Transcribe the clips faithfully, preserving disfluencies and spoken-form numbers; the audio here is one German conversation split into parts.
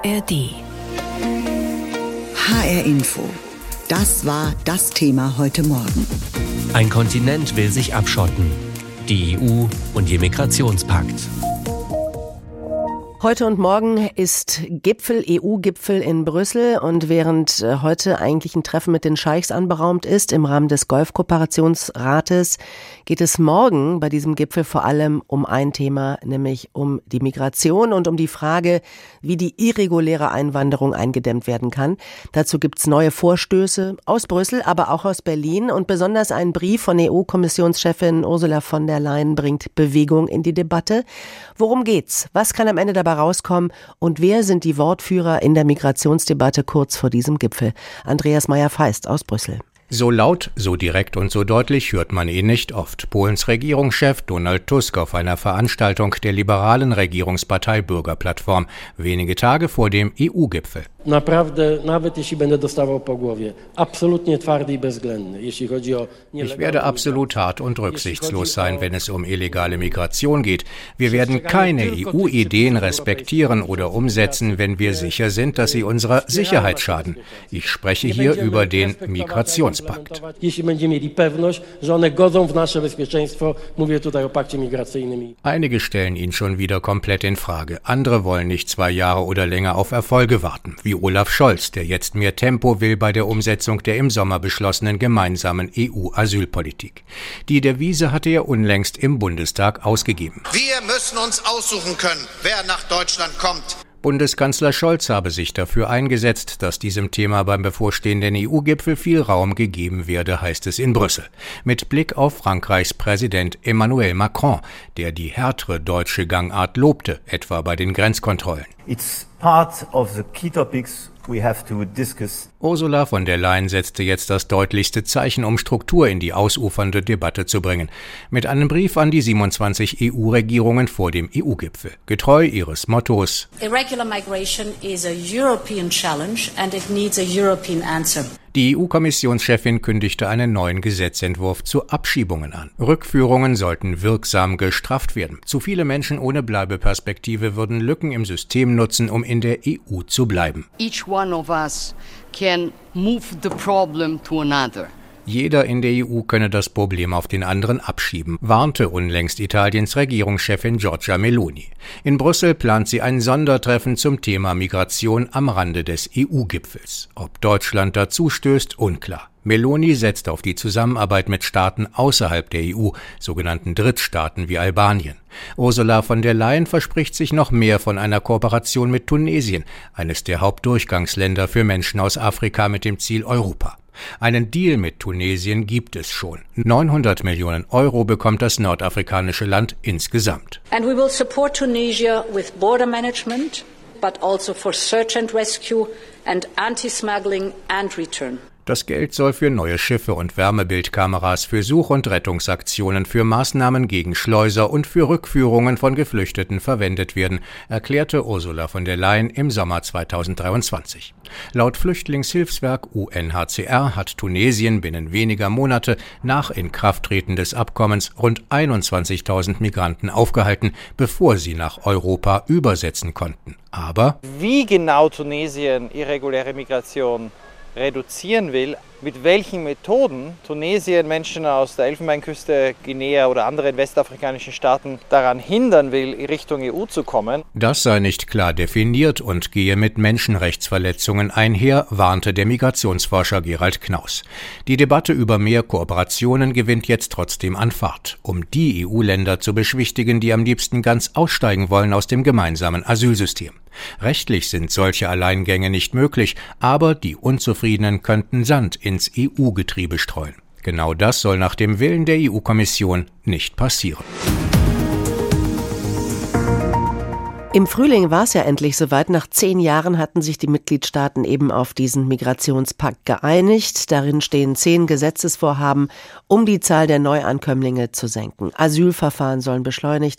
R D. H R Info. Das war das Thema heute Morgen. Ein Kontinent will sich abschotten. Die E U und ihr Migrationspakt. Heute und morgen ist Gipfel, E U-Gipfel in Brüssel, und während heute eigentlich ein Treffen mit den Scheichs anberaumt ist im Rahmen des Golfkooperationsrates, geht es morgen bei diesem Gipfel vor allem um ein Thema, nämlich um die Migration und um die Frage, wie die irreguläre Einwanderung eingedämmt werden kann. Dazu gibt's neue Vorstöße aus Brüssel, aber auch aus Berlin, und besonders ein Brief von E U-Kommissionschefin Ursula von der Leyen bringt Bewegung in die Debatte. Worum geht's? Was kann am Ende dabei rauskommen? Und wer sind die Wortführer in der Migrationsdebatte kurz vor diesem Gipfel? Andreas Meyer-Feist aus Brüssel. So laut, so direkt und so deutlich hört man ihn nicht oft. Polens Regierungschef Donald Tusk auf einer Veranstaltung der liberalen Regierungspartei Bürgerplattform, wenige Tage vor dem E U-Gipfel. Ich werde absolut hart und rücksichtslos sein, wenn es um illegale Migration geht. Wir werden keine E U-Ideen respektieren oder umsetzen, wenn wir sicher sind, dass sie unserer Sicherheit schaden. Ich spreche hier über den Migrationspakt. Einige stellen ihn schon wieder komplett in Frage. Andere wollen nicht zwei Jahre oder länger auf Erfolge warten, wie Olaf Scholz, der jetzt mehr Tempo will bei der Umsetzung der im Sommer beschlossenen gemeinsamen E U-Asylpolitik. Die Devise hatte er unlängst im Bundestag ausgegeben. Wir müssen uns aussuchen können, wer nach Deutschland kommt. Bundeskanzler Scholz habe sich dafür eingesetzt, dass diesem Thema beim bevorstehenden E U-Gipfel viel Raum gegeben werde, heißt es in Brüssel. Mit Blick auf Frankreichs Präsident Emmanuel Macron, der die härtere deutsche Gangart lobte, etwa bei den Grenzkontrollen. It's part of the key topics we have to discuss. Ursula von der Leyen setzte jetzt das deutlichste Zeichen, um Struktur in die ausufernde Debatte zu bringen. Mit einem Brief an die siebenundzwanzig E U-Regierungen vor dem E U-Gipfel. Getreu ihres Mottos: Irregular migration is a European challenge and it needs a European answer. Die E U-Kommissionschefin kündigte einen neuen Gesetzentwurf zu Abschiebungen an. Rückführungen sollten wirksam gestrafft werden. Zu viele Menschen ohne Bleibeperspektive würden Lücken im System nutzen, um in der E U zu bleiben. Each one of us can move the problem to another. Jeder in der E U könne das Problem auf den anderen abschieben, warnte unlängst Italiens Regierungschefin Giorgia Meloni. In Brüssel plant sie ein Sondertreffen zum Thema Migration am Rande des E U-Gipfels. Ob Deutschland dazu stößt, unklar. Meloni setzt auf die Zusammenarbeit mit Staaten außerhalb der E U, sogenannten Drittstaaten wie Albanien. Ursula von der Leyen verspricht sich noch mehr von einer Kooperation mit Tunesien, eines der Hauptdurchgangsländer für Menschen aus Afrika mit dem Ziel Europa. Einen Deal mit Tunesien gibt es schon. neunhundert Millionen Euro bekommt das nordafrikanische Land insgesamt. And we will support Tunisia with border management, but also for search and rescue and anti-smuggling and return. Das Geld soll für neue Schiffe und Wärmebildkameras, für Such- und Rettungsaktionen, für Maßnahmen gegen Schleuser und für Rückführungen von Geflüchteten verwendet werden, erklärte Ursula von der Leyen im Sommer zweitausenddreiundzwanzig. Laut Flüchtlingshilfswerk U N H C R hat Tunesien binnen weniger Monate nach Inkrafttreten des Abkommens rund einundzwanzigtausend Migranten aufgehalten, bevor sie nach Europa übersetzen konnten. Aber wie genau Tunesien irreguläre Migration reduzieren will, mit welchen Methoden Tunesien Menschen aus der Elfenbeinküste, Guinea oder anderen westafrikanischen Staaten daran hindern will, in Richtung E U zu kommen. Das sei nicht klar definiert und gehe mit Menschenrechtsverletzungen einher, warnte der Migrationsforscher Gerald Knaus. Die Debatte über mehr Kooperationen gewinnt jetzt trotzdem an Fahrt, um die E U-Länder zu beschwichtigen, die am liebsten ganz aussteigen wollen aus dem gemeinsamen Asylsystem. Rechtlich sind solche Alleingänge nicht möglich, aber die Unzufriedenen könnten Sand ins E U-Getriebe streuen. Genau das soll nach dem Willen der E U-Kommission nicht passieren. Im Frühling war es ja endlich soweit. Nach zehn Jahren hatten sich die Mitgliedstaaten eben auf diesen Migrationspakt geeinigt. Darin stehen zehn Gesetzesvorhaben, um die Zahl der Neuankömmlinge zu senken. Asylverfahren sollen beschleunigt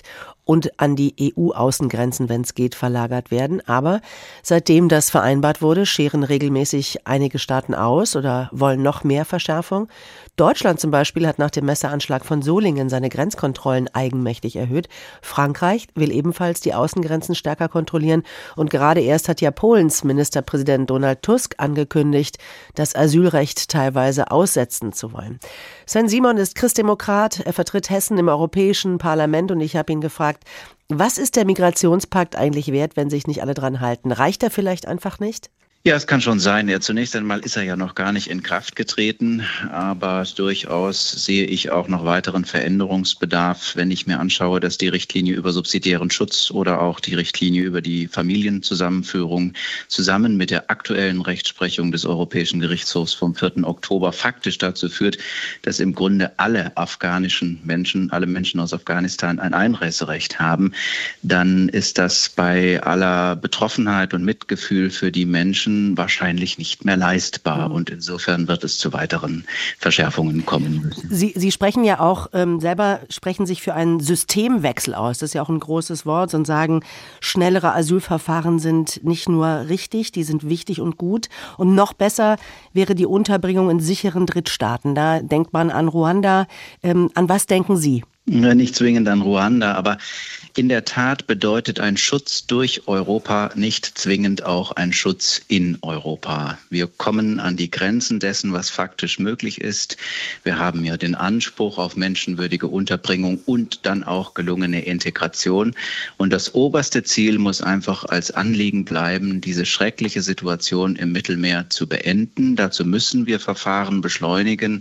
und an die E U-Außengrenzen, wenn es geht, verlagert werden. Aber seitdem das vereinbart wurde, scheren regelmäßig einige Staaten aus oder wollen noch mehr Verschärfung. Deutschland zum Beispiel hat nach dem Messeranschlag von Solingen seine Grenzkontrollen eigenmächtig erhöht. Frankreich will ebenfalls die Außengrenzen stärker kontrollieren. Und gerade erst hat ja Polens Ministerpräsident Donald Tusk angekündigt, das Asylrecht teilweise aussetzen zu wollen. Sven Simon ist Christdemokrat, er vertritt Hessen im Europäischen Parlament und ich habe ihn gefragt, was ist der Migrationspakt eigentlich wert, wenn sich nicht alle dran halten? Reicht er vielleicht einfach nicht? Ja, es kann schon sein. Ja, zunächst einmal ist er ja noch gar nicht in Kraft getreten, aber durchaus sehe ich auch noch weiteren Veränderungsbedarf, wenn ich mir anschaue, dass die Richtlinie über subsidiären Schutz oder auch die Richtlinie über die Familienzusammenführung zusammen mit der aktuellen Rechtsprechung des Europäischen Gerichtshofs vom vierten Oktober faktisch dazu führt, dass im Grunde alle afghanischen Menschen, alle Menschen aus Afghanistan ein Einreiserecht haben. Dann ist das bei aller Betroffenheit und Mitgefühl für die Menschen wahrscheinlich nicht mehr leistbar. Und insofern wird es zu weiteren Verschärfungen kommen müssen. Sie, Sie sprechen ja auch ähm, selber, sprechen sich für einen Systemwechsel aus. Das ist ja auch ein großes Wort und sagen, schnellere Asylverfahren sind nicht nur richtig, die sind wichtig und gut. Und noch besser wäre die Unterbringung in sicheren Drittstaaten. Da denkt man an Ruanda. Ähm, an was denken Sie? Nicht zwingend an Ruanda, aber in der Tat bedeutet ein Schutz durch Europa nicht zwingend auch ein Schutz in Europa. Wir kommen an die Grenzen dessen, was faktisch möglich ist. Wir haben ja den Anspruch auf menschenwürdige Unterbringung und dann auch gelungene Integration. Und das oberste Ziel muss einfach als Anliegen bleiben, diese schreckliche Situation im Mittelmeer zu beenden. Dazu müssen wir Verfahren beschleunigen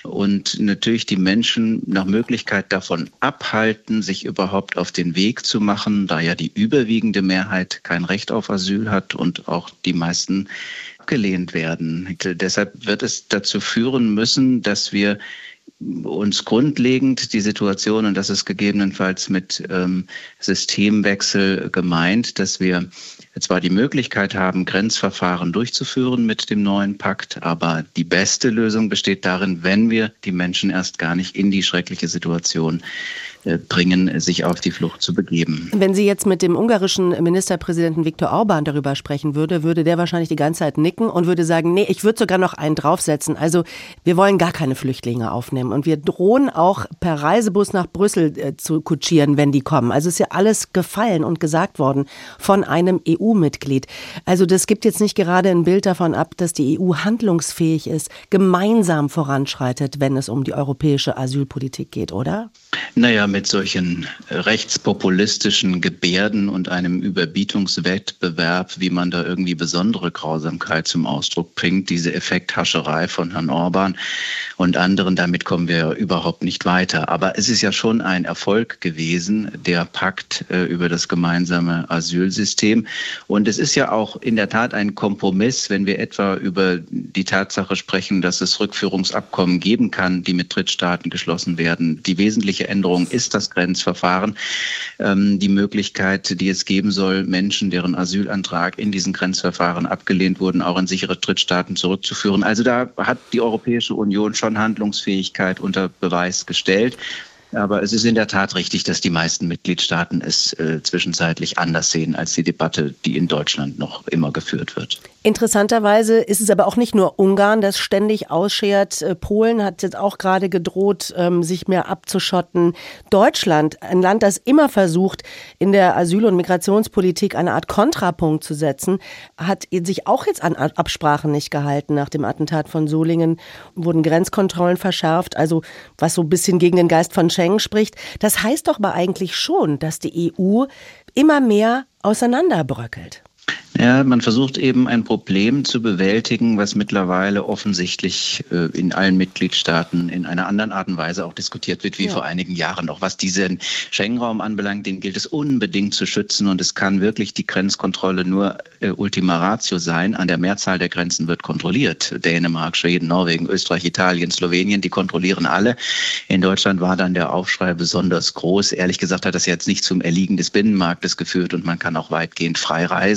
und natürlich die Menschen nach Möglichkeit davon davon abhalten, sich überhaupt auf den Weg zu machen, da ja die überwiegende Mehrheit kein Recht auf Asyl hat und auch die meisten abgelehnt werden. Deshalb wird es dazu führen müssen, dass wir uns grundlegend die Situation, und das ist gegebenenfalls mit ähm, Systemwechsel gemeint, dass wir zwar die Möglichkeit haben, Grenzverfahren durchzuführen mit dem neuen Pakt, aber die beste Lösung besteht darin, wenn wir die Menschen erst gar nicht in die schreckliche Situation bringen, sich auf die Flucht zu begeben. Wenn Sie jetzt mit dem ungarischen Ministerpräsidenten Viktor Orbán darüber sprechen würde, würde der wahrscheinlich die ganze Zeit nicken und würde sagen, nee, ich würde sogar noch einen draufsetzen. Also wir wollen gar keine Flüchtlinge aufnehmen und wir drohen auch per Reisebus nach Brüssel äh, zu kutschieren, wenn die kommen. Also ist ja alles gefallen und gesagt worden von einem E U-Mitglied. Also das gibt jetzt nicht gerade ein Bild davon ab, dass die E U handlungsfähig ist, gemeinsam voranschreitet, wenn es um die europäische Asylpolitik geht, oder? Naja, mit solchen rechtspopulistischen Gebärden und einem Überbietungswettbewerb, wie man da irgendwie besondere Grausamkeit zum Ausdruck bringt, diese Effekthascherei von Herrn Orbán und anderen, damit kommen wir überhaupt nicht weiter. Aber es ist ja schon ein Erfolg gewesen, der Pakt äh, über das gemeinsame Asylsystem. Und es ist ja auch in der Tat ein Kompromiss, wenn wir etwa über die Tatsache sprechen, dass es Rückführungsabkommen geben kann, die mit Drittstaaten geschlossen werden. Die wesentliche Änderung ist das Grenzverfahren, ähm, die Möglichkeit, die es geben soll, Menschen, deren Asylantrag in diesen Grenzverfahren abgelehnt wurden, auch in sichere Drittstaaten zurückzuführen. Also da hat die Europäische Union schon Handlungsfähigkeit unter Beweis gestellt. Aber es ist in der Tat richtig, dass die meisten Mitgliedstaaten es äh, zwischenzeitlich anders sehen als die Debatte, die in Deutschland noch immer geführt wird. Interessanterweise ist es aber auch nicht nur Ungarn, das ständig ausschert. Polen hat jetzt auch gerade gedroht, sich mehr abzuschotten. Deutschland, ein Land, das immer versucht, in der Asyl- und Migrationspolitik eine Art Kontrapunkt zu setzen, hat sich auch jetzt an Absprachen nicht gehalten. Nach dem Attentat von Solingen wurden Grenzkontrollen verschärft, also was so ein bisschen gegen den Geist von Schengen spricht. Das heißt doch aber eigentlich schon, dass die E U immer mehr auseinanderbröckelt. Ja, man versucht eben ein Problem zu bewältigen, was mittlerweile offensichtlich äh, in allen Mitgliedstaaten in einer anderen Art und Weise auch diskutiert wird wie ja. vor einigen Jahren noch. Was diesen Schengen-Raum anbelangt, den gilt es unbedingt zu schützen und es kann wirklich die Grenzkontrolle nur äh, Ultima Ratio sein. An der Mehrzahl der Grenzen wird kontrolliert. Dänemark, Schweden, Norwegen, Österreich, Italien, Slowenien, die kontrollieren alle. In Deutschland war dann der Aufschrei besonders groß. Ehrlich gesagt hat das jetzt nicht zum Erliegen des Binnenmarktes geführt und man kann auch weitgehend frei reisen.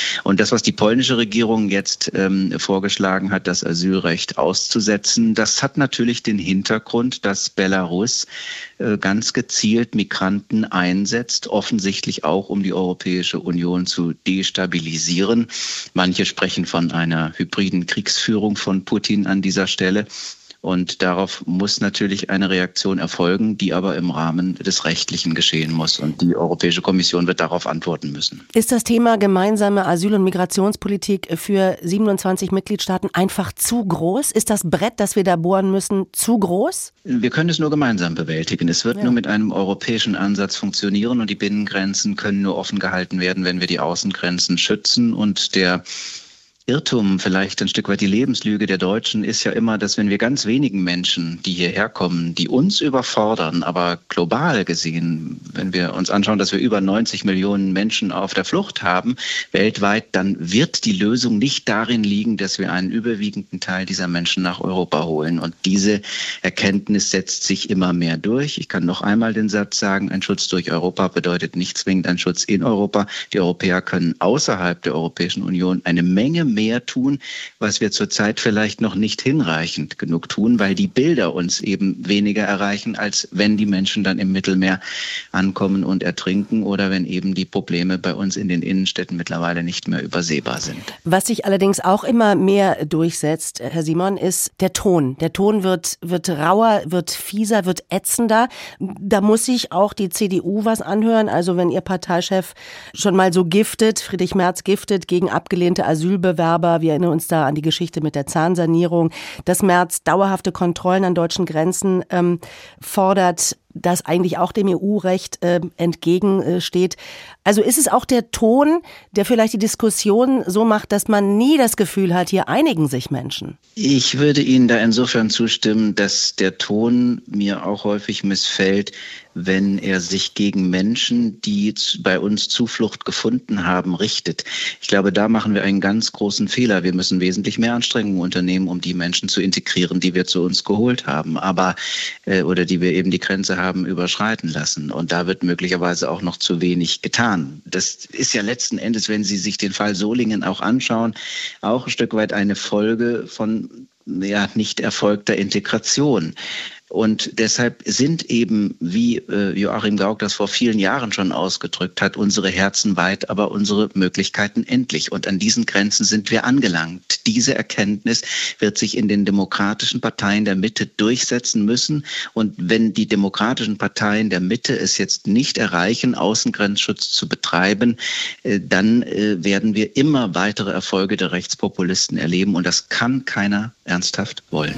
Und das, was die polnische Regierung jetzt ähm, vorgeschlagen hat, das Asylrecht auszusetzen, das hat natürlich den Hintergrund, dass Belarus äh, ganz gezielt Migranten einsetzt, offensichtlich auch, um die Europäische Union zu destabilisieren. Manche sprechen von einer hybriden Kriegsführung von Putin an dieser Stelle. Und darauf muss natürlich eine Reaktion erfolgen, die aber im Rahmen des Rechtlichen geschehen muss. Und die Europäische Kommission wird darauf antworten müssen. Ist das Thema gemeinsame Asyl- und Migrationspolitik für siebenundzwanzig Mitgliedstaaten einfach zu groß? Ist das Brett, das wir da bohren müssen, zu groß? Wir können es nur gemeinsam bewältigen. Es wird ja. nur mit einem europäischen Ansatz funktionieren und die Binnengrenzen können nur offen gehalten werden, wenn wir die Außengrenzen schützen. Und der Irrtum, vielleicht ein Stück weit die Lebenslüge der Deutschen ist ja immer, dass wenn wir ganz wenigen Menschen, die hierher kommen, die uns überfordern, aber global gesehen, wenn wir uns anschauen, dass wir über neunzig Millionen Menschen auf der Flucht haben, weltweit, dann wird die Lösung nicht darin liegen, dass wir einen überwiegenden Teil dieser Menschen nach Europa holen. Und diese Erkenntnis setzt sich immer mehr durch. Ich kann noch einmal den Satz sagen, ein Schutz durch Europa bedeutet nicht zwingend ein Schutz in Europa. Die Europäer können außerhalb der Europäischen Union eine Menge mehr mehr tun, was wir zurzeit vielleicht noch nicht hinreichend genug tun, weil die Bilder uns eben weniger erreichen, als wenn die Menschen dann im Mittelmeer ankommen und ertrinken oder wenn eben die Probleme bei uns in den Innenstädten mittlerweile nicht mehr übersehbar sind. Was sich allerdings auch immer mehr durchsetzt, Herr Simon, ist der Ton. Der Ton wird, wird rauer, wird fieser, wird ätzender. Da muss sich auch die C D U was anhören. Also wenn Ihr Parteichef schon mal so giftet, Friedrich Merz giftet gegen abgelehnte Asylbewerber, wir erinnern uns da an die Geschichte mit der Zahnsanierung, dass Merz dauerhafte Kontrollen an deutschen Grenzen ähm, fordert, das eigentlich auch dem E U-Recht äh, entgegensteht. Also ist es auch der Ton, der vielleicht die Diskussion so macht, dass man nie das Gefühl hat, hier einigen sich Menschen? Ich würde Ihnen da insofern zustimmen, dass der Ton mir auch häufig missfällt, wenn er sich gegen Menschen, die bei uns Zuflucht gefunden haben, richtet. Ich glaube, da machen wir einen ganz großen Fehler. Wir müssen wesentlich mehr Anstrengungen unternehmen, um die Menschen zu integrieren, die wir zu uns geholt haben, aber äh, oder die wir eben die Grenze haben überschreiten lassen. Und da wird möglicherweise auch noch zu wenig getan. Das ist ja letzten Endes, wenn Sie sich den Fall Solingen auch anschauen, auch ein Stück weit eine Folge von ja, nicht erfolgter Integration. Und deshalb sind eben, wie äh, Joachim Gauck das vor vielen Jahren schon ausgedrückt hat, unsere Herzen weit, aber unsere Möglichkeiten endlich. Und an diesen Grenzen sind wir angelangt. Diese Erkenntnis wird sich in den demokratischen Parteien der Mitte durchsetzen müssen. Und wenn die demokratischen Parteien der Mitte es jetzt nicht erreichen, Außengrenzschutz zu betreiben, äh, dann äh, werden wir immer weitere Erfolge der Rechtspopulisten erleben. Und das kann keiner ernsthaft wollen.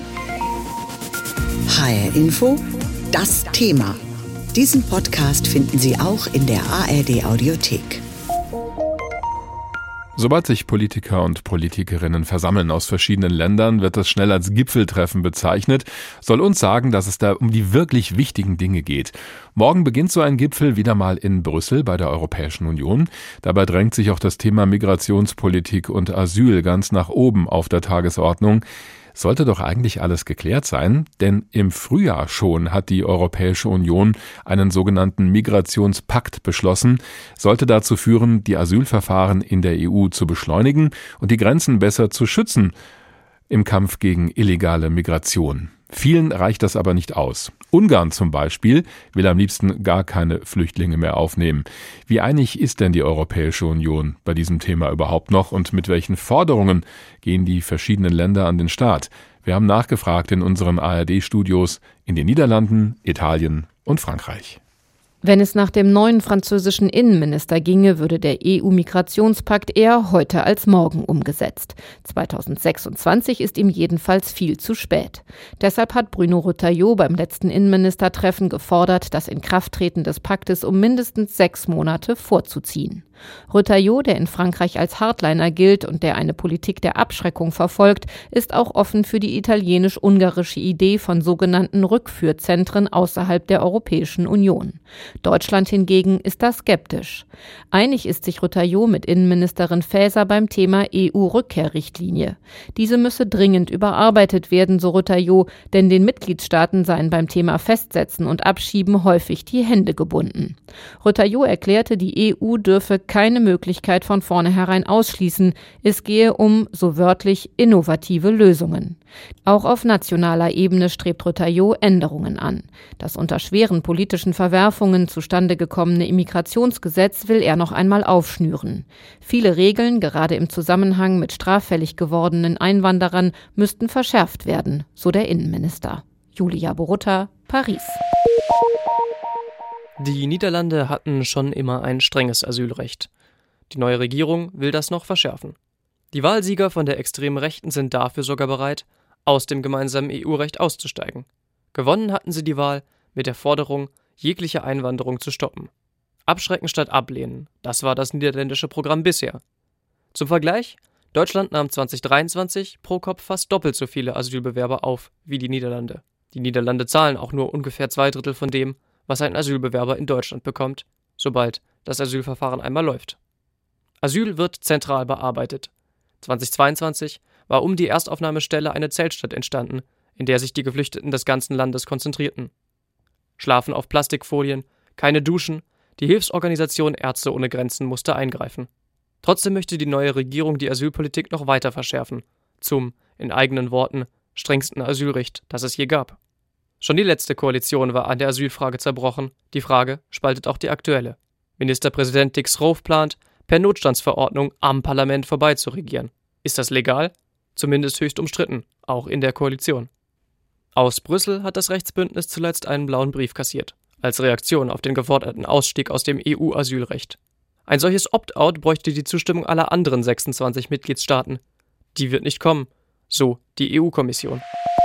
H R Info, das Thema. Diesen Podcast finden Sie auch in der A R D Audiothek. Sobald sich Politiker und Politikerinnen versammeln aus verschiedenen Ländern, wird das schnell als Gipfeltreffen bezeichnet, soll uns sagen, dass es da um die wirklich wichtigen Dinge geht. Morgen beginnt so ein Gipfel wieder mal in Brüssel bei der Europäischen Union. Dabei drängt sich auch das Thema Migrationspolitik und Asyl ganz nach oben auf der Tagesordnung. Sollte doch eigentlich alles geklärt sein, denn im Frühjahr schon hat die Europäische Union einen sogenannten Migrationspakt beschlossen, sollte dazu führen, die Asylverfahren in der E U zu beschleunigen und die Grenzen besser zu schützen im Kampf gegen illegale Migration. Vielen reicht das aber nicht aus. Ungarn zum Beispiel will am liebsten gar keine Flüchtlinge mehr aufnehmen. Wie einig ist denn die Europäische Union bei diesem Thema überhaupt noch und mit welchen Forderungen gehen die verschiedenen Länder an den Start? Wir haben nachgefragt in unseren A R D-Studios in den Niederlanden, Italien und Frankreich. Wenn es nach dem neuen französischen Innenminister ginge, würde der E U-Migrationspakt eher heute als morgen umgesetzt. zweitausendsechsundzwanzig ist ihm jedenfalls viel zu spät. Deshalb hat Bruno Retailleau beim letzten Innenministertreffen gefordert, das Inkrafttreten des Paktes um mindestens sechs Monate vorzuziehen. Retailleau, der in Frankreich als Hardliner gilt und der eine Politik der Abschreckung verfolgt, ist auch offen für die italienisch-ungarische Idee von sogenannten Rückführzentren außerhalb der Europäischen Union. Deutschland hingegen ist da skeptisch. Einig ist sich Retailleau mit Innenministerin Faeser beim Thema E U-Rückkehrrichtlinie. Diese müsse dringend überarbeitet werden, so Retailleau, denn den Mitgliedstaaten seien beim Thema Festsetzen und Abschieben häufig die Hände gebunden. Retailleau erklärte, die E U dürfe keine Möglichkeit von vornherein ausschließen. Es gehe um, so wörtlich, innovative Lösungen. Auch auf nationaler Ebene strebt Retailleau Änderungen an. Das unter schweren politischen Verwerfungen zustande gekommene Immigrationsgesetz will er noch einmal aufschnüren. Viele Regeln, gerade im Zusammenhang mit straffällig gewordenen Einwanderern, müssten verschärft werden, so der Innenminister. Julia Borutta, Paris. Die Niederlande hatten schon immer ein strenges Asylrecht. Die neue Regierung will das noch verschärfen. Die Wahlsieger von der extremen Rechten sind dafür sogar bereit, aus dem gemeinsamen E U-Recht auszusteigen. Gewonnen hatten sie die Wahl mit der Forderung, jegliche Einwanderung zu stoppen. Abschrecken statt ablehnen, das war das niederländische Programm bisher. Zum Vergleich, Deutschland nahm zwanzig dreiundzwanzig pro Kopf fast doppelt so viele Asylbewerber auf wie die Niederlande. Die Niederlande zahlen auch nur ungefähr zwei Drittel von dem, was ein Asylbewerber in Deutschland bekommt, sobald das Asylverfahren einmal läuft. Asyl wird zentral bearbeitet. zweitausendzweiundzwanzig war um die Erstaufnahmestelle eine Zeltstadt entstanden, in der sich die Geflüchteten des ganzen Landes konzentrierten. Schlafen auf Plastikfolien, keine Duschen, die Hilfsorganisation Ärzte ohne Grenzen musste eingreifen. Trotzdem möchte die neue Regierung die Asylpolitik noch weiter verschärfen, zum, in eigenen Worten, strengsten Asylrecht, das es je gab. Schon die letzte Koalition war an der Asylfrage zerbrochen. Die Frage spaltet auch die aktuelle. Ministerpräsident Dick Schoof plant, per Notstandsverordnung am Parlament vorbei zu regieren. Ist das legal? Zumindest höchst umstritten, auch in der Koalition. Aus Brüssel hat das Rechtsbündnis zuletzt einen blauen Brief kassiert, als Reaktion auf den geforderten Ausstieg aus dem E U-Asylrecht. Ein solches Opt-out bräuchte die Zustimmung aller anderen sechsundzwanzig Mitgliedstaaten. Die wird nicht kommen, so die E U-Kommission.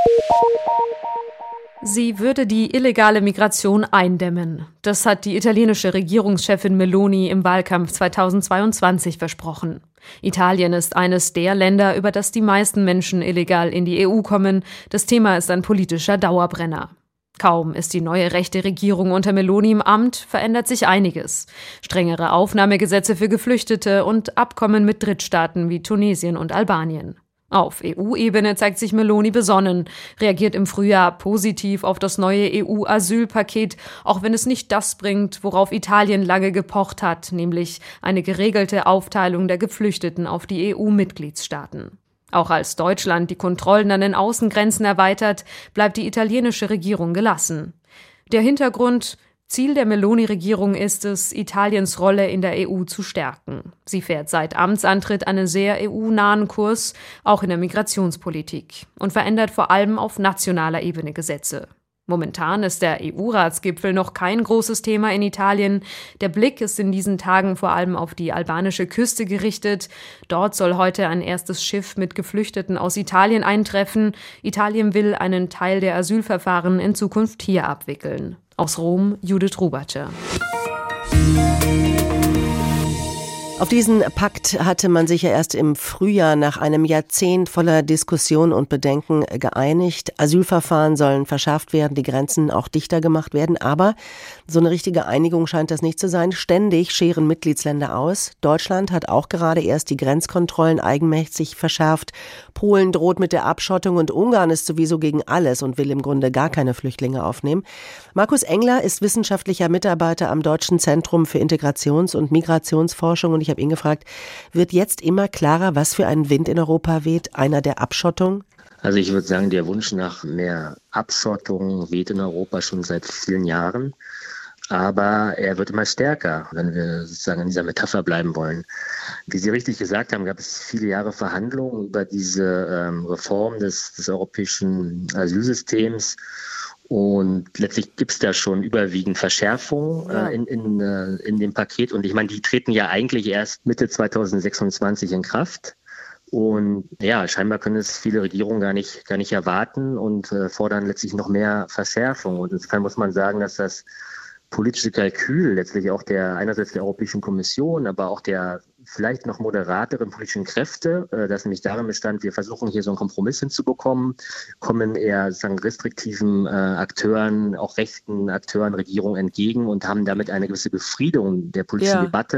Sie würde die illegale Migration eindämmen. Das hat die italienische Regierungschefin Meloni im Wahlkampf zweitausendzweiundzwanzig versprochen. Italien ist eines der Länder, über das die meisten Menschen illegal in die E U kommen. Das Thema ist ein politischer Dauerbrenner. Kaum ist die neue rechte Regierung unter Meloni im Amt, verändert sich einiges. Strengere Aufnahmegesetze für Geflüchtete und Abkommen mit Drittstaaten wie Tunesien und Albanien. Auf E U-Ebene zeigt sich Meloni besonnen, reagiert im Frühjahr positiv auf das neue E U-Asylpaket, auch wenn es nicht das bringt, worauf Italien lange gepocht hat, nämlich eine geregelte Aufteilung der Geflüchteten auf die E U-Mitgliedstaaten. Auch als Deutschland die Kontrollen an den Außengrenzen erweitert, bleibt die italienische Regierung gelassen. Der Hintergrund: Ziel der Meloni-Regierung ist es, Italiens Rolle in der E U zu stärken. Sie fährt seit Amtsantritt einen sehr E U-nahen Kurs, auch in der Migrationspolitik, und verändert vor allem auf nationaler Ebene Gesetze. Momentan ist der E U-Ratsgipfel noch kein großes Thema in Italien. Der Blick ist in diesen Tagen vor allem auf die albanische Küste gerichtet. Dort soll heute ein erstes Schiff mit Geflüchteten aus Italien eintreffen. Italien will einen Teil der Asylverfahren in Zukunft hier abwickeln. Aus Rom, Judith Rubatscher. Auf diesen Pakt hatte man sich ja erst im Frühjahr nach einem Jahrzehnt voller Diskussion und Bedenken geeinigt. Asylverfahren sollen verschärft werden, die Grenzen auch dichter gemacht werden. Aber so eine richtige Einigung scheint das nicht zu sein. Ständig scheren Mitgliedsländer aus. Deutschland hat auch gerade erst die Grenzkontrollen eigenmächtig verschärft. Polen droht mit der Abschottung und Ungarn ist sowieso gegen alles und will im Grunde gar keine Flüchtlinge aufnehmen. Markus Engler ist wissenschaftlicher Mitarbeiter am Deutschen Zentrum für Integrations- und Migrationsforschung und ich habe ihn gefragt, wird jetzt immer klarer, was für ein Wind in Europa weht? Einer der Abschottung? Also ich würde sagen, der Wunsch nach mehr Abschottung weht in Europa schon seit vielen Jahren. Aber er wird immer stärker, wenn wir sozusagen in dieser Metapher bleiben wollen. Wie Sie richtig gesagt haben, gab es viele Jahre Verhandlungen über diese ähm, Reform des, des europäischen Asylsystems. Und letztlich gibt es da schon überwiegend Verschärfungen äh, in, in, äh, in dem Paket. Und ich meine, die treten ja eigentlich erst Mitte zweitausendsechsundzwanzig in Kraft. Und ja, scheinbar können es viele Regierungen gar nicht, gar nicht erwarten und äh, fordern letztlich noch mehr Verschärfung. Und insofern muss man sagen, dass das politische Kalkül letztlich auch der einerseits der Europäischen Kommission, aber auch der vielleicht noch moderateren politischen Kräfte, äh, das nämlich darin bestand, wir versuchen hier so einen Kompromiss hinzubekommen, kommen eher sozusagen restriktiven äh, Akteuren, auch rechten Akteuren, Regierungen entgegen und haben damit eine gewisse Befriedung der politischen ja. Debatte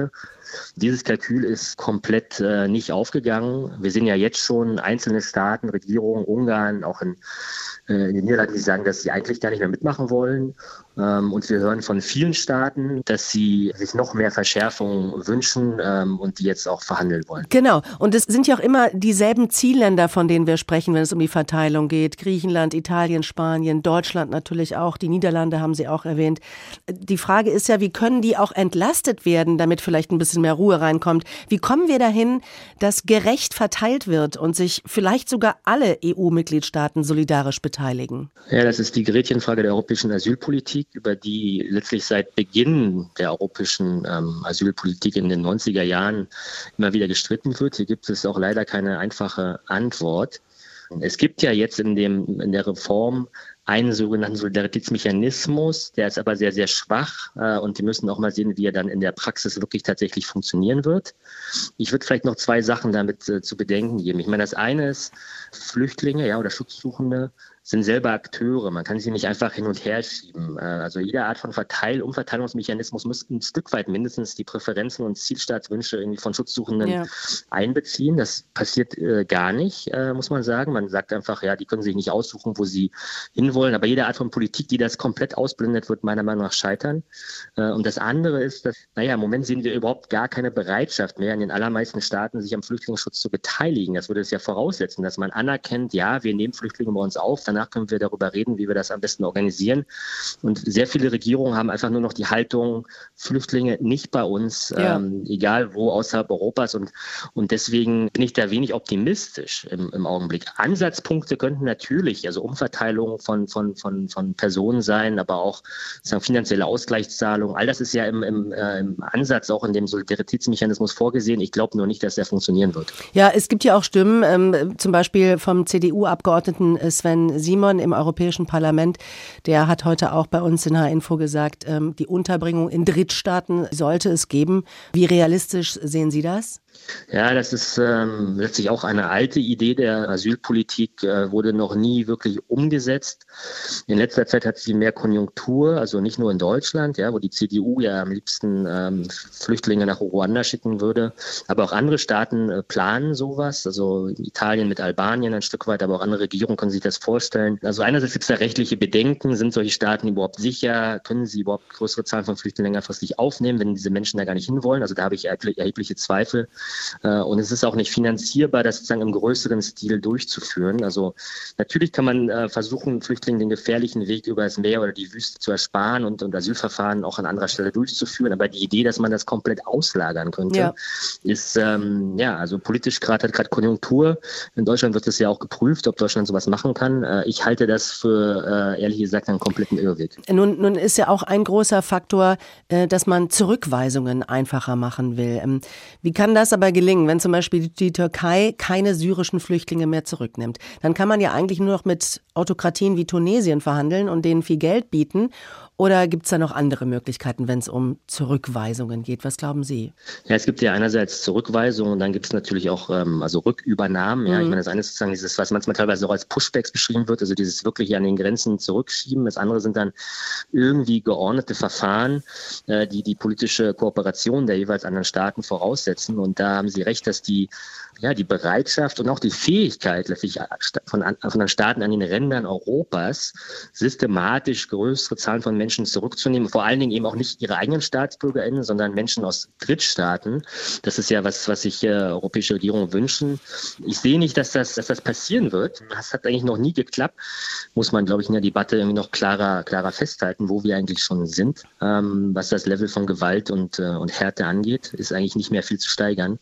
Dieses Kalkül ist komplett äh, nicht aufgegangen. Wir sehen ja jetzt schon einzelne Staaten, Regierungen, Ungarn, auch in, äh, in den Niederlanden, die sagen, dass sie eigentlich gar nicht mehr mitmachen wollen. Ähm, und wir hören von vielen Staaten, dass sie sich noch mehr Verschärfungen wünschen ähm, und die jetzt auch verhandeln wollen. Genau. Und es sind ja auch immer dieselben Zielländer, von denen wir sprechen, wenn es um die Verteilung geht. Griechenland, Italien, Spanien, Deutschland natürlich auch. Die Niederlande haben Sie auch erwähnt. Die Frage ist ja, wie können die auch entlastet werden, damit vielleicht ein bisschen mehr Ruhe reinkommt? Wie kommen wir dahin, dass gerecht verteilt wird und sich vielleicht sogar alle E U-Mitgliedstaaten solidarisch beteiligen? Ja, das ist die Gretchenfrage der europäischen Asylpolitik, über die letztlich seit Beginn der europäischen ähm, Asylpolitik in den neunziger Jahren immer wieder gestritten wird. Hier gibt es auch leider keine einfache Antwort. Es gibt ja jetzt in dem in der Reform einen sogenannten Solidaritätsmechanismus, der ist aber sehr, sehr schwach äh, und die müssen auch mal sehen, wie er dann in der Praxis wirklich tatsächlich funktionieren wird. Ich würde vielleicht noch zwei Sachen damit äh, zu bedenken geben. Ich meine, das eine ist, Flüchtlinge ja, oder Schutzsuchende sind selber Akteure. Man kann sie nicht einfach hin und her schieben. Also jede Art von Verteil- Umverteilungsmechanismus muss ein Stück weit mindestens die Präferenzen und Zielstaatswünsche irgendwie von Schutzsuchenden ja. einbeziehen. Das passiert äh, gar nicht, äh, muss man sagen. Man sagt einfach, ja, die können sich nicht aussuchen, wo sie hinwollen. Aber jede Art von Politik, die das komplett ausblendet, wird meiner Meinung nach scheitern. Äh, und das andere ist, dass, naja, im Moment sehen wir überhaupt gar keine Bereitschaft mehr in den allermeisten Staaten, sich am Flüchtlingsschutz zu beteiligen. Das würde es ja voraussetzen, dass man anerkennt, ja, wir nehmen Flüchtlinge bei uns auf, dann Danach können wir darüber reden, wie wir das am besten organisieren. Und sehr viele Regierungen haben einfach nur noch die Haltung, Flüchtlinge nicht bei uns, ja. ähm, egal wo außerhalb Europas. Und, und deswegen bin ich da wenig optimistisch im, im Augenblick. Ansatzpunkte könnten natürlich, also Umverteilung von, von, von, von Personen sein, aber auch sagen, finanzielle Ausgleichszahlungen. All das ist ja im, im, äh, im Ansatz auch in dem Solidaritätsmechanismus vorgesehen. Ich glaube nur nicht, dass der funktionieren wird. Ja, es gibt ja auch Stimmen, ähm, zum Beispiel vom C D U-Abgeordneten Sven Simon im Europäischen Parlament, der hat heute auch bei uns in H-Info gesagt, ähm, die Unterbringung in Drittstaaten sollte es geben. Wie realistisch sehen Sie das? Ja, das ist ähm, letztlich auch eine alte Idee der Asylpolitik, äh, wurde noch nie wirklich umgesetzt. In letzter Zeit hat sie mehr Konjunktur, also nicht nur in Deutschland, ja, wo die C D U ja am liebsten ähm, Flüchtlinge nach Ruanda schicken würde, aber auch andere Staaten äh, planen sowas, also Italien mit Albanien ein Stück weit, aber auch andere Regierungen können sich das vorstellen. Also einerseits gibt es da rechtliche Bedenken, sind solche Staaten überhaupt sicher, können sie überhaupt größere Zahlen von Flüchtlingen längerfristig aufnehmen, wenn diese Menschen da gar nicht hinwollen, also da habe ich erhebliche Zweifel. Und es ist auch nicht finanzierbar, das sozusagen im größeren Stil durchzuführen. Also natürlich kann man äh, versuchen, Flüchtlingen den gefährlichen Weg über das Meer oder die Wüste zu ersparen und, und Asylverfahren auch an anderer Stelle durchzuführen. Aber die Idee, dass man das komplett auslagern könnte, ja. ist, ähm, ja, also politisch gerade hat gerade Konjunktur. In Deutschland wird es ja auch geprüft, ob Deutschland sowas machen kann. Äh, ich halte das für, äh, ehrlich gesagt, einen kompletten Irrweg. Nun, nun ist ja auch ein großer Faktor, äh, dass man Zurückweisungen einfacher machen will. Ähm, wie kann das aber gelingen, wenn zum Beispiel die Türkei keine syrischen Flüchtlinge mehr zurücknimmt? Dann kann man ja eigentlich nur noch mit Autokratien wie Tunesien verhandeln und denen viel Geld bieten. Oder gibt es da noch andere Möglichkeiten, wenn es um Zurückweisungen geht? Was glauben Sie? Ja, es gibt ja einerseits Zurückweisungen und dann gibt es natürlich auch ähm, also Rückübernahmen. Ja, mhm. Ich meine, das eine ist sozusagen dieses, was manchmal teilweise auch als Pushbacks beschrieben wird, also dieses wirklich an den Grenzen zurückschieben. Das andere sind dann irgendwie geordnete Verfahren, äh, die die politische Kooperation der jeweils anderen Staaten voraussetzen. Und da haben Sie recht, dass die ja, die Bereitschaft und auch die Fähigkeit letztlich von, von den Staaten an den Rändern Europas systematisch größere Zahlen von Menschen zurückzunehmen, vor allen Dingen eben auch nicht ihre eigenen StaatsbürgerInnen, sondern Menschen aus Drittstaaten. Das ist ja was, was sich äh, europäische Regierungen wünschen. Ich sehe nicht, dass das, dass das passieren wird. Das hat eigentlich noch nie geklappt. Muss man, glaube ich, in der Debatte irgendwie noch klarer, klarer festhalten, wo wir eigentlich schon sind. Ähm, was das Level von Gewalt und, äh, und Härte angeht, ist eigentlich nicht mehr viel zu steigern.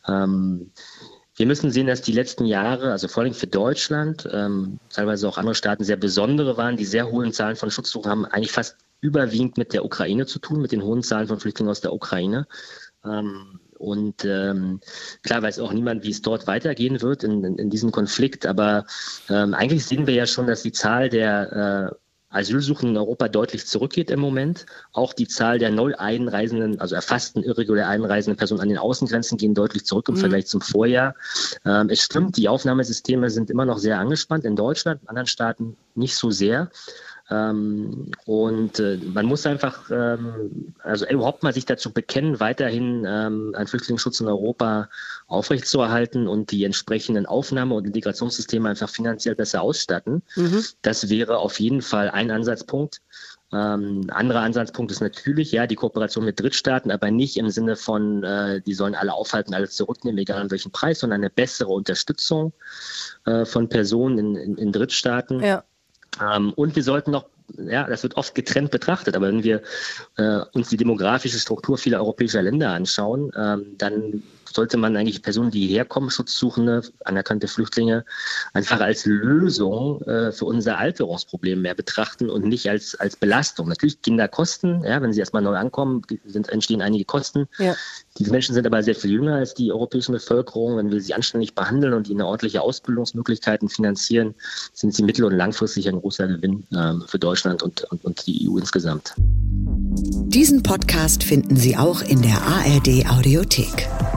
Ähm, Wir müssen sehen, dass die letzten Jahre, also vor allem für Deutschland, ähm, teilweise auch andere Staaten, sehr besondere waren. Die sehr hohen Zahlen von Schutzsuchenden haben eigentlich fast überwiegend mit der Ukraine zu tun, mit den hohen Zahlen von Flüchtlingen aus der Ukraine. Ähm, und ähm, klar weiß auch niemand, wie es dort weitergehen wird in, in, in diesem Konflikt. Aber ähm, eigentlich sehen wir ja schon, dass die Zahl der äh, Asylsuchenden in Europa deutlich zurückgeht im Moment. Auch die Zahl der neu einreisenden, also erfassten irregulär einreisenden Personen an den Außengrenzen gehen deutlich zurück im mhm. Vergleich zum Vorjahr. Ähm, es stimmt, die Aufnahmesysteme sind immer noch sehr angespannt in Deutschland, in anderen Staaten nicht so sehr. Ähm, und äh, man muss einfach ähm, also überhaupt mal sich dazu bekennen, weiterhin ähm, einen Flüchtlingsschutz in Europa aufrechtzuerhalten und die entsprechenden Aufnahme- und Integrationssysteme einfach finanziell besser ausstatten. Mhm. Das wäre auf jeden Fall ein Ansatzpunkt. Ähm, anderer Ansatzpunkt ist natürlich, ja, die Kooperation mit Drittstaaten, aber nicht im Sinne von, äh, die sollen alle aufhalten, alles zurücknehmen, egal an welchen Preis, sondern eine bessere Unterstützung äh, von Personen in, in, in Drittstaaten. Ja. Ähm, und wir sollten noch, ja, das wird oft getrennt betrachtet, aber wenn wir äh, uns die demografische Struktur vieler europäischer Länder anschauen, ähm, dann sollte man eigentlich Personen, die hierher kommen, Schutzsuchende, anerkannte Flüchtlinge, einfach als Lösung äh, für unser Alterungsproblem mehr betrachten und nicht als, als Belastung. Natürlich Kinderkosten, ja, wenn sie erstmal neu ankommen, sind, entstehen einige Kosten. Ja. Diese Menschen sind aber sehr viel jünger als die europäische Bevölkerung. Wenn wir sie anständig behandeln und ihnen ordentliche Ausbildungsmöglichkeiten finanzieren, sind sie mittel- und langfristig ein großer Gewinn äh, für Deutschland und, und, und die E U insgesamt. Diesen Podcast finden Sie auch in der A R D Audiothek.